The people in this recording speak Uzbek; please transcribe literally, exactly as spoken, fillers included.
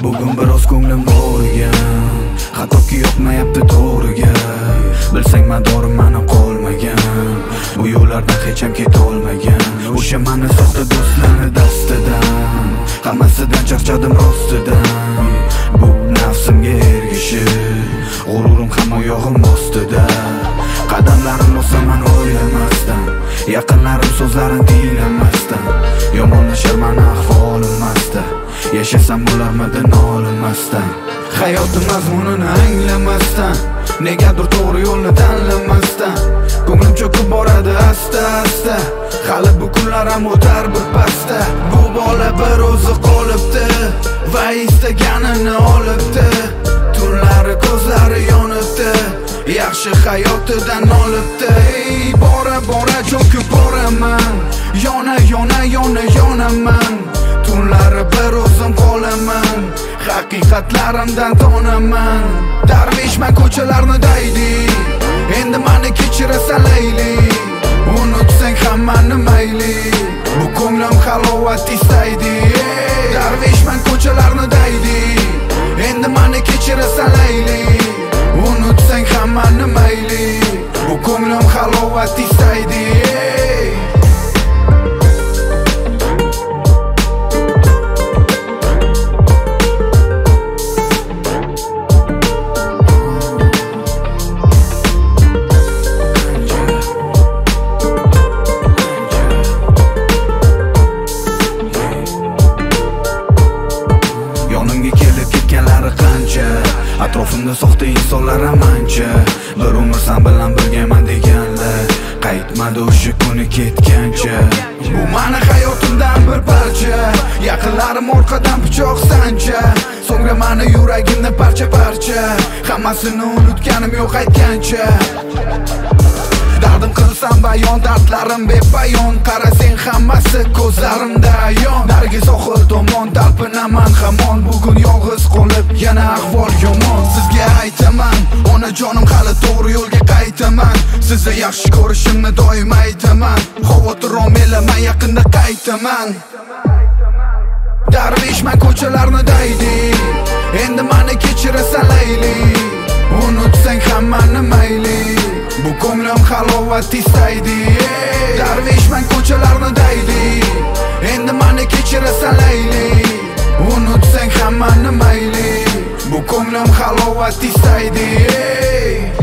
Bugun biroz ko'nglim bo'rgan, xatoki yoqmayapti to'g'riga. Bilsang madorim mani qolmagan, bu yo'llardan hech ham ketolmagan. O'sha mani soxta do'stlarni dastidan, hammasidan charchadim rostidan. Bu nafsimga ergishib, g'ururim hamma oyog'im ostida. Qadamlarim bosaman o'ylamasdan, yaqinlarim so'zlarini tinglamasdan. Yomonlashar mani ahvolimmasdan, yashasam bo'larmidi nolinmasdan. Hayotim mazmunini anglamasdan, negadir to'g'ri yo'lni tanlamasdan. Ko'nglim cho'kib boradi asta-asta, hali bu kunlar ham o'tar bir pasta. Bu bola bir o'zi qolibdi va istaganini olibdi. Tunlari ko'zlari yonibdi, yaxshi hayotidan olibdi. Ey bora bora cho'kib boraman, yona yona yona yonaman. Tunlari bir o'zim qolaman, haqiqatlarimdan tonaman. Darvishman ko'chalarni daydi, endi mani kechirasan layli. Unutsang hammani mayli, bu ko'nglim halovat istaydi. Darvishman ko'chalarni daydi, endi mani kechirasan layli. Unutsang hammani mayli, bu ko'nglim halovat istaydi. Atrofimda soxta insonlar amancha, bir umr san bilan birgaman deganlar qaytmadi o'sha kuni ketgancha. Bu mani hayotimdan bir parcha, yaqinlarim orqadan pichoq sancha. So'ngra mani yuragimni parcha parcha, hammasini unutganim yo'q aytgancha. Dardim qilsam bayon, dardlarim bepayon. Qarasang hammasi ko'zlarimda ayon. Narigi sohil tomon talpinaman hamon, bugun yolg'iz qolib yana ahvol yomon. Sizga aytaman, onajonim hali to'g'ri yo'lga qaytaman. Sizni yaxshi ko'rishimni doim aytaman, xavotir olmanglar, yaqinda qaytaman. Darvishman ko'chalarni daydi, endi mani kechirasan layli. Unutsang hammani mayli, bu ko'nglim halovat istaydi. Darvishman ko'chalarni daydi, endi mani kechirasan layli. Unutsang hammani mayli, bu ko'nglim halovat istaydi.